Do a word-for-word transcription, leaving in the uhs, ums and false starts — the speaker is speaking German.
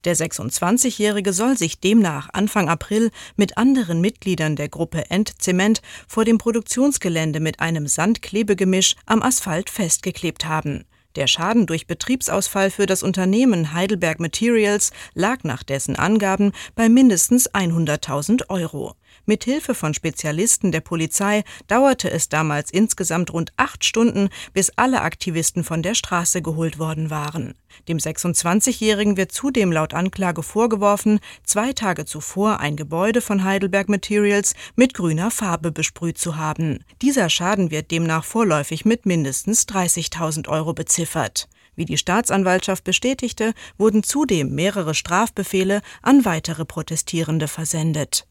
Der sechsundzwanzigjährige soll sich demnach Anfang April mit anderen Mitgliedern der Gruppe Endzement vor dem Produktionsgelände mit einem Sandklebegemisch am Asphalt festgeklebt haben. Der Schaden durch Betriebsausfall für das Unternehmen Heidelberg Materials lag nach dessen Angaben bei mindestens hunderttausend Euro. Mithilfe von Spezialisten der Polizei dauerte es damals insgesamt rund acht Stunden, bis alle Aktivisten von der Straße geholt worden waren. Dem sechsundzwanzigjährigen wird zudem laut Anklage vorgeworfen, zwei Tage zuvor ein Gebäude von Heidelberg Materials mit grüner Farbe besprüht zu haben. Dieser Schaden wird demnach vorläufig mit mindestens dreißigtausend Euro beziffert. Wie die Staatsanwaltschaft bestätigte, wurden zudem mehrere Strafbefehle an weitere Protestierende versendet.